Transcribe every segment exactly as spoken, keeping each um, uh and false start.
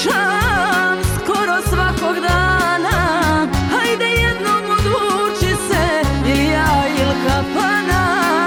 pričam skoro svakog dana. Hajde jednom odluči se, ili ja ili kafana.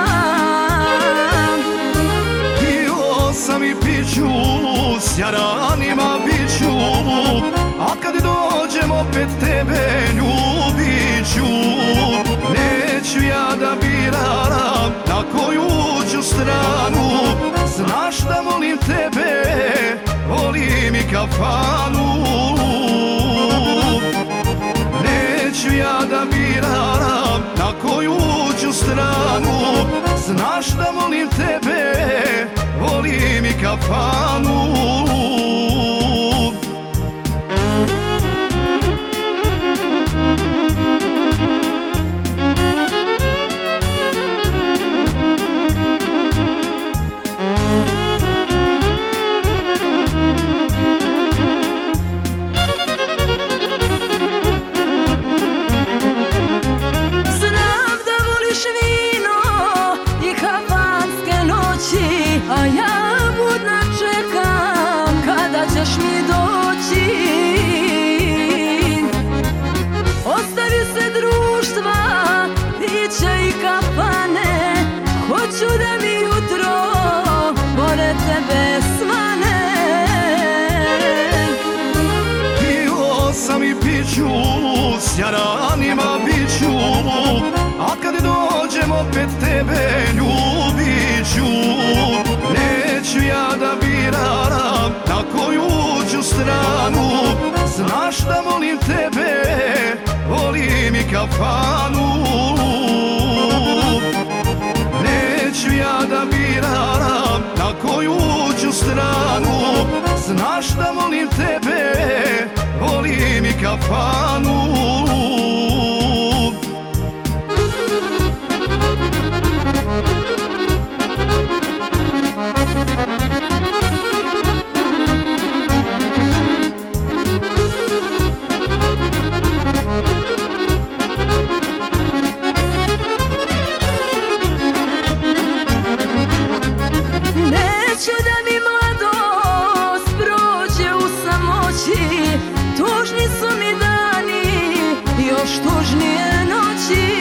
Pio sam i piću, s jaranima biću, a kad dođem opet tebe ljubit ću. Neću ja da biram na koju ću stranu, znaš da volim tebe, volim i kafanu. Neću ja da biram na koju ću stranu, znaš da volim tebe, volim i kafanu. A ja budna čekam kada ćeš mi doći. Ostavi se društva, piće i kafane, hoću da mi jutro pored tebe svane. Pio sam i piću, s jaranima biću, a kad dođem opet tebe ljubit ću. Neću ja da biram na koju ću stranu, znaš da volim tebe, volim i kafanu. Neću ja da biram na koju ću stranu, znaš da volim tebe, volim i kafanu. Neću da mi mladost prođe u samoći, tužni su mi dani, još tužnije noći.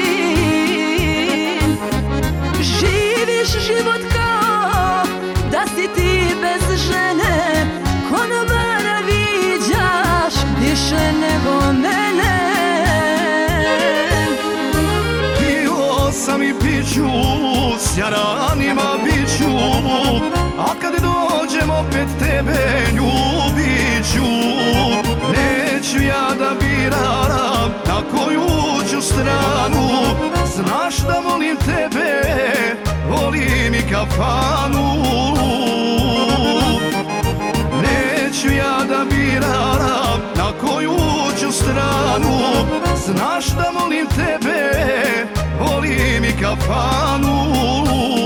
Živiš život kao da si ti bez žene, konobara viđaš više nego mene. Pio sam i piću, s jaranima biću, a kad dođem opet tebe ljubit ću. Neću ja da biram na koju ću stranu, znaš da volim tebe, volim i kafanu. Neću ja da biram na koju ću stranu, znaš da volim tebe, volim i kafanu.